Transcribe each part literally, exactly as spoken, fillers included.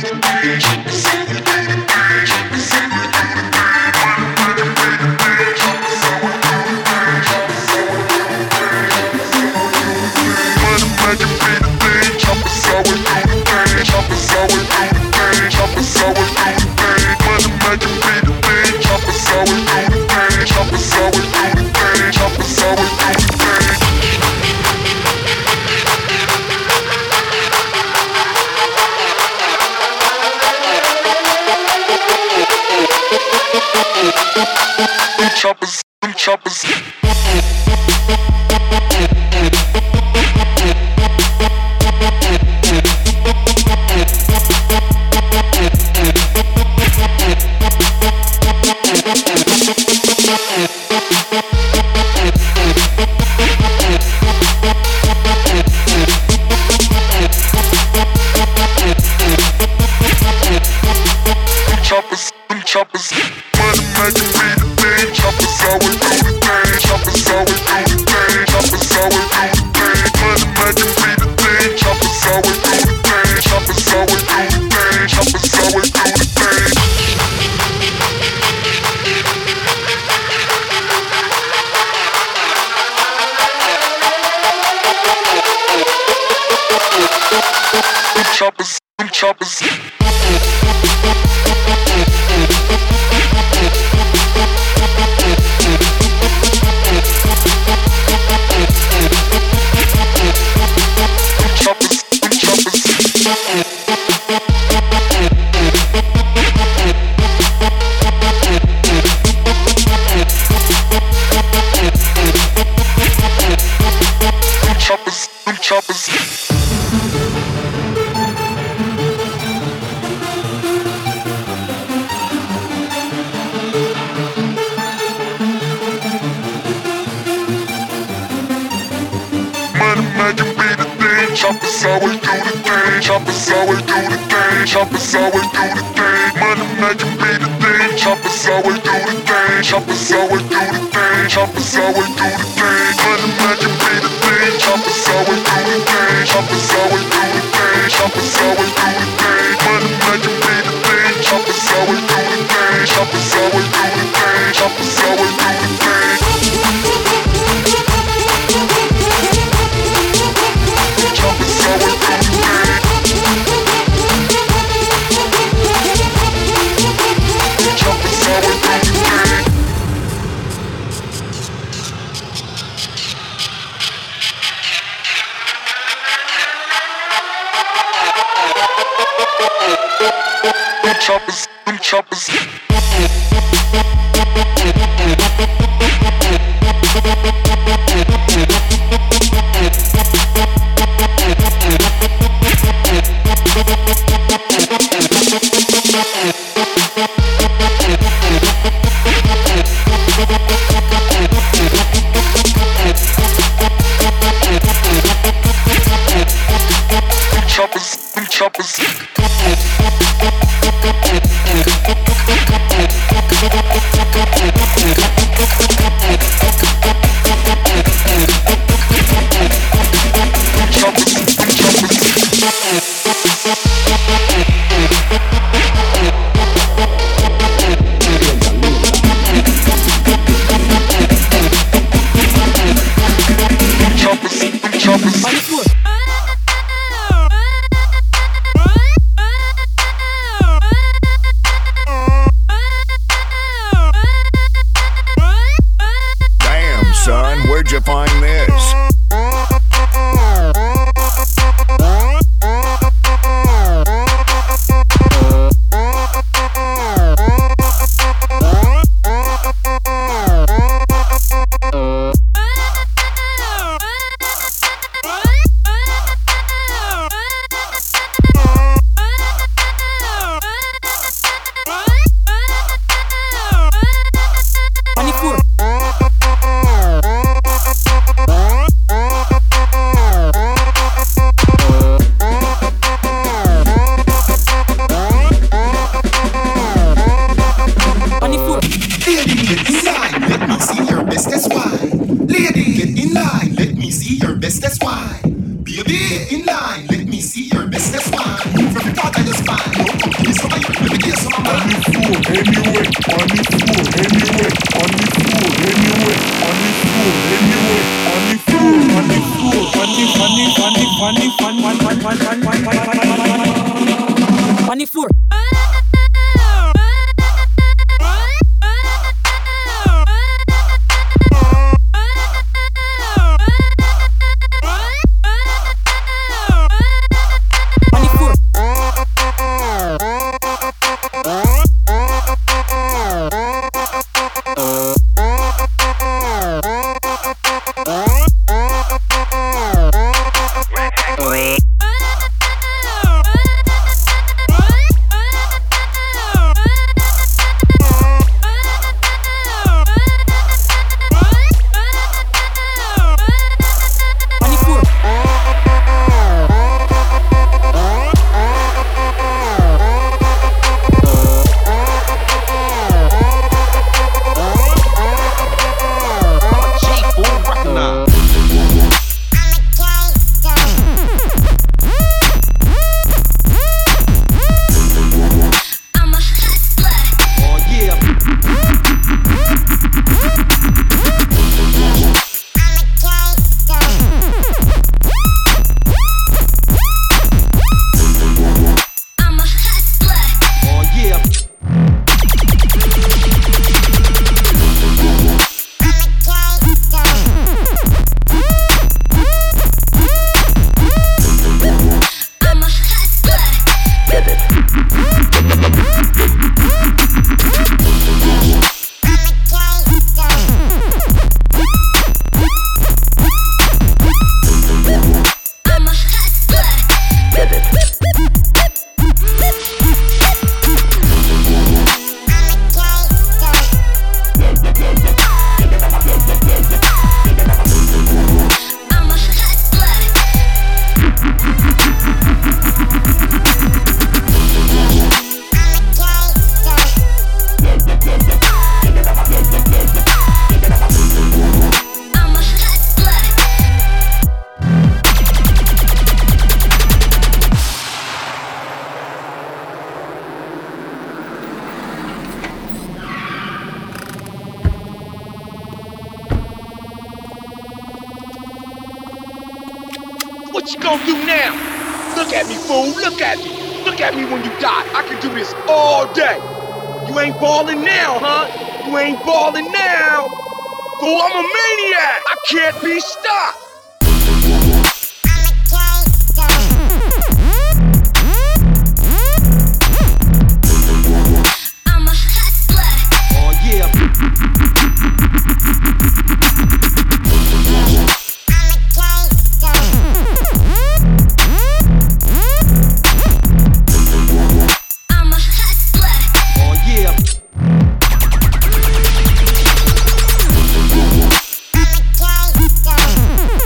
Choppers, choppers. Choppers, choppers. Money making me the thing. Choppers always do the thing. Choppers always do the thing. Choppers always do the thing. Money making me the thing. Choppers always do the thing. Choppers always do the thing. Choppers always do the thing. Choppers, choppers. Choppers, choppers. Money making be the thing. Choppers always do the thing. Choppers always do the thing. Choppers always do the thing. Money making be the thing. Choppers always do the thing. Choppers always do the thing. Choppers always do the thing. Money making be the thing. Choppers always do the thing. Choppers always do the thing. Choppers always do the thing. Money making be the thing. Choppers always do the thing. Choppers always do the thing. Choppers always do the thing. Choppers always do the thing. Choppers always do the thing. Choppers, choppers. Choppers, choppers. Damn, son, where'd you find this? Baby, in line, let me see your best, that's fine. From the thought I just find. On the floor. What you gonna do now? Look at me, fool, look at me. Look at me when you die. I can do this all day. You ain't ballin' now, huh? You ain't ballin' now. Fool, I'm a maniac. I can't be stopped. Yeah.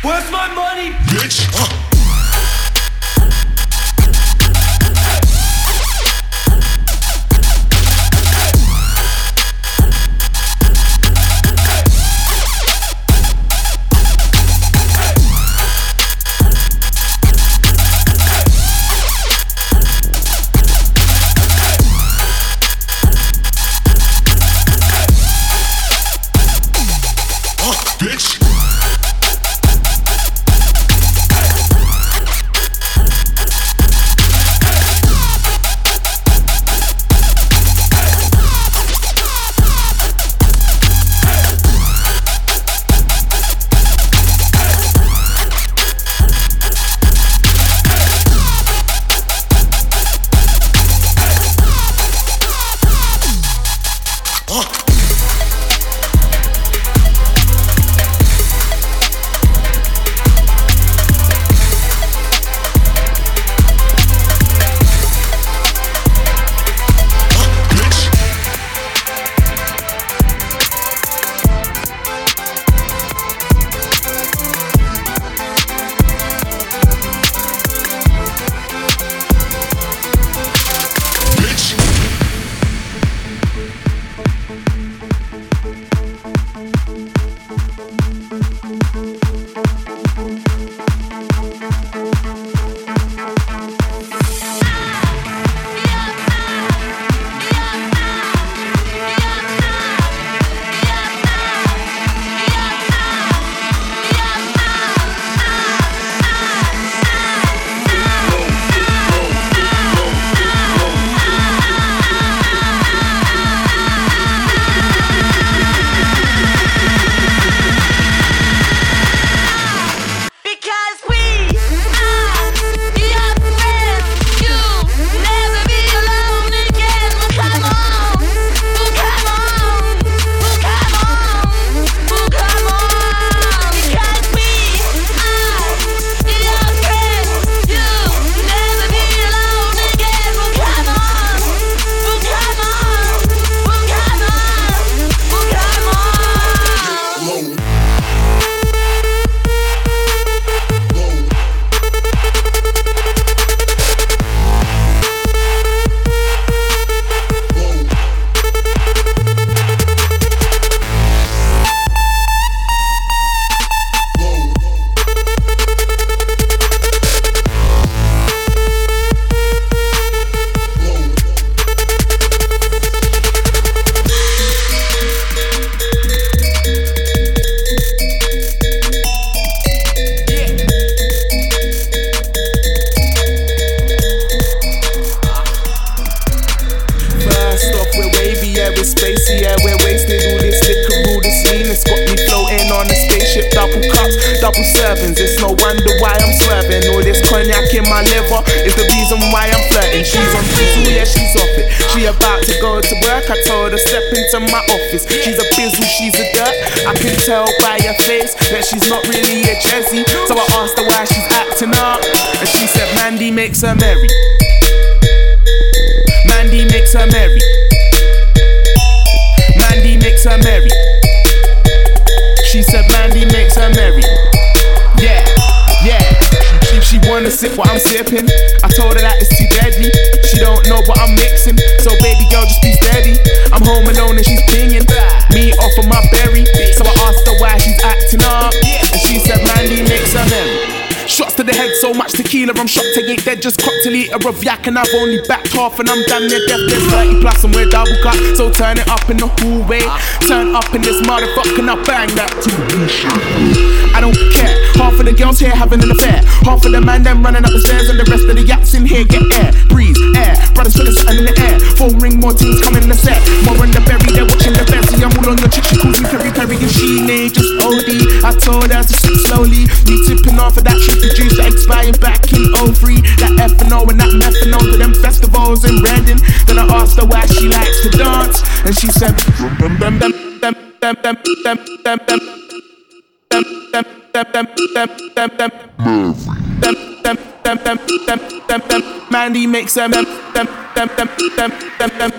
Where's my money, bitch? Uh. Bitch. Double sevens, it's no wonder why I'm swerving. All this cognac in my liver is the reason why I'm flirting. She's on bizzle, yeah, she's off it. She about to go to work, I told her step into my office. She's a bizzle, she's a dirt. I can tell by her face that she's not really a Jessie. So I asked her why she's acting up, and she said Mandy makes her merry. Mandy makes her merry. Mandy makes her merry. She said Mandy makes her merry. Yeah, yeah. She, she wanna sip what I'm sipping. I told her that it's too deadly. She don't know what I'm mixing. So baby girl, just be steady. I'm home alone and she's pinging me off of my berry. So I asked her why she's acting up, and she said Mandy makes her merry. Shots to the head, so much tequila, I'm shocked I ain't dead. Just cocked a litre of yak and I've only backed half, and I'm damn near deaf. There's thirty plus and we're double cut, so turn it up in the hallway. Turn up in this motherfucker and I bang that to I don't care, half of the girls here having an affair. Half of the man them running up the stairs, and the rest of the yaps in here get air. Breeze, air, brothers feeling something in the air. Phone ring, more teams coming in the set. More on the berry, they're watching the Bessie. I'm all on your chick, she calls me Perry Perry, and she ain't just O D. I told her to sip slowly, me tipping off of that trip. The juice that expired back in oh three. That ethanol and that methanol to them festivals in Reading. Then I asked her why she likes to dance, and she said dum dum dum dum dum dum dum dum dum dum dum dum dum dum dum dum. Mandy makes them dum dum dum dum dum dum dum.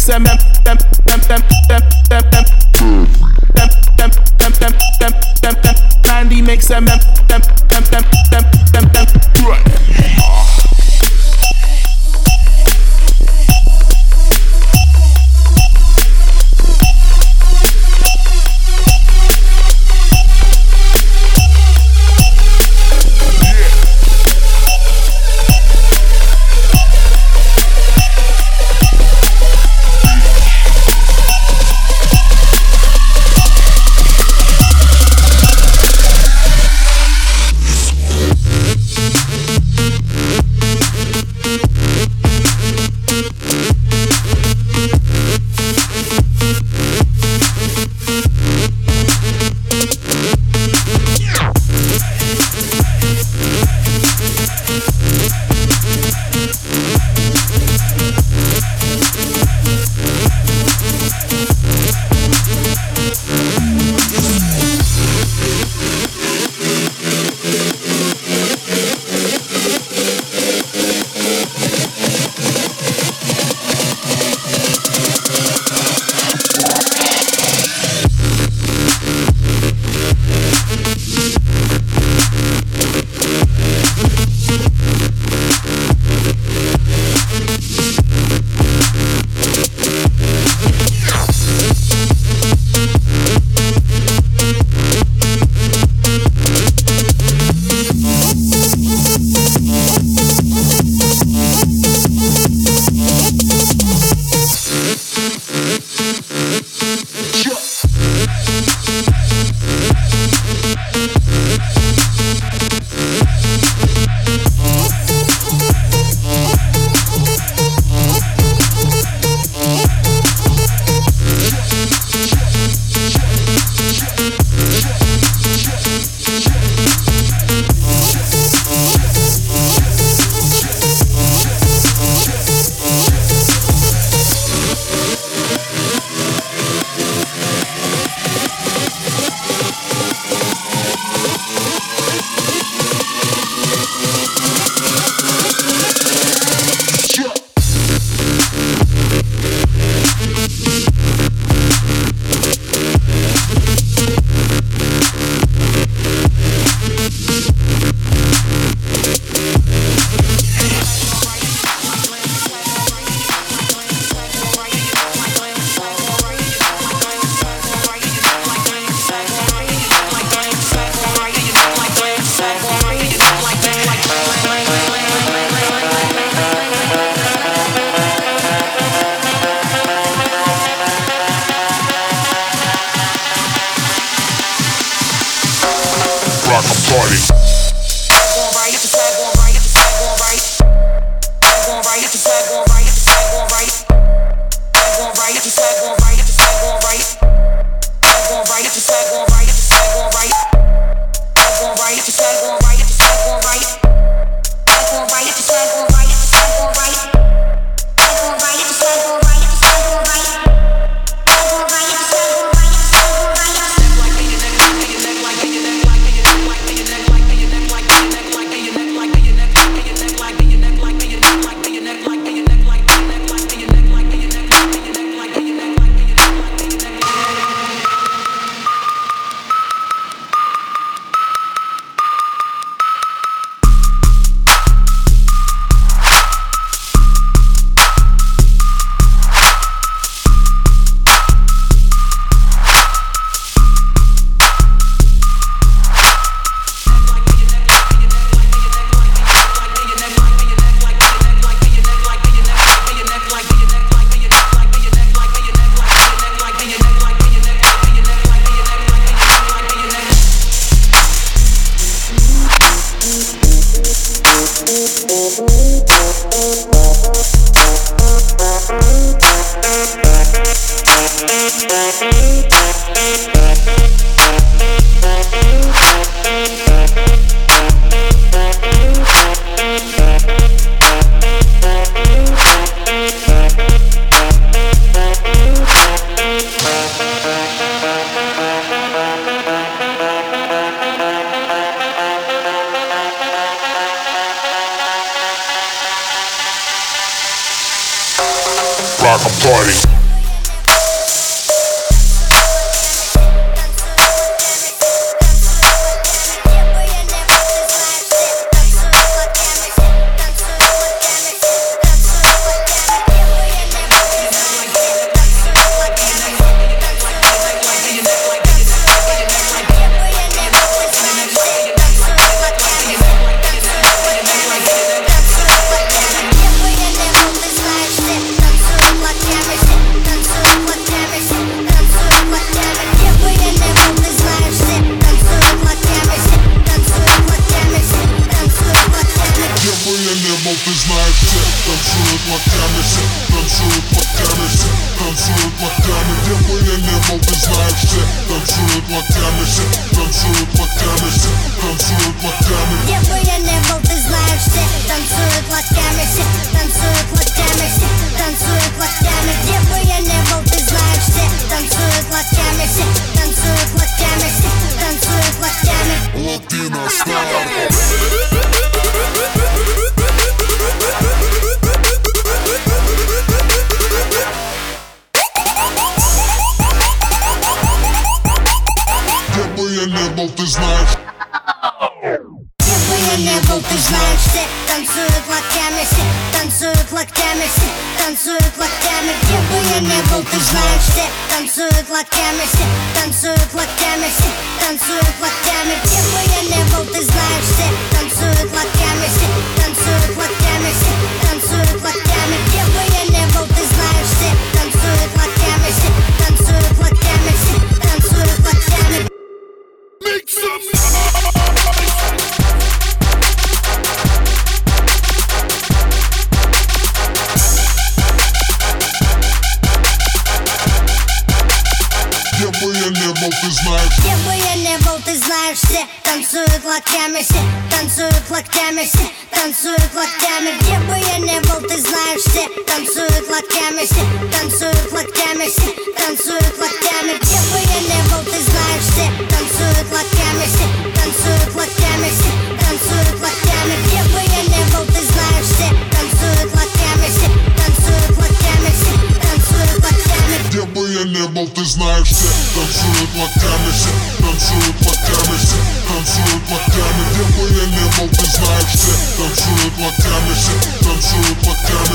makes a mem them them them them them them them them them them them them them Mandy makes a mem them them them them them them Rock a party. локтями, танцуют локтями, танцуют локтями. Где бы я не был, ты знаешь, все танцуют локтями, все танцуют локтями, все танцуют локтями. Где бы я не был, ты знаешь, все танцуют локтями, все танцуют локтями, все танцуют локтями. Латино стайл. Где бы я не был, ты знаешь. Где бы я не был, ты знаешь, все танцуют локтями, все танцуют локтями, все танцуют локтями. Где бы я не был, ты знаешь, все танцуют локтями, все танцуют локтями, все танцуют локтями. Где бы я не был, ты знаешь, все танцуют локтями, все танцуют локтями, все танцуют локтями. Где бы я не был, ты знаешь, все танцуют локтями, все танцуют локтями, все танцуют локтями. Make some noise. Где бы я не был, ты знаешь. Где бы я не был, ты знаешь, все танцуют локтями, все танцуют локтями, все танцуют локтями. Где бы я не был, ты знаешь, все танцуют локтями, все танцуют локтями, все танцуют локтями. Где бы я не был, ты знаешь, все танцуют локтями, все танцуют локтями, все танцуют локтями. Где бы я не был, ты знаешь, все танцуют локтями, все танцуют локтями, все танцуют локтями. Где бы я не был, ты знаешь, все танцуют локтями, все танцуют локтями, все танцуют локтями. Где бы я не был, ты знаешь, все танцуют локтями, все танцуют локтями.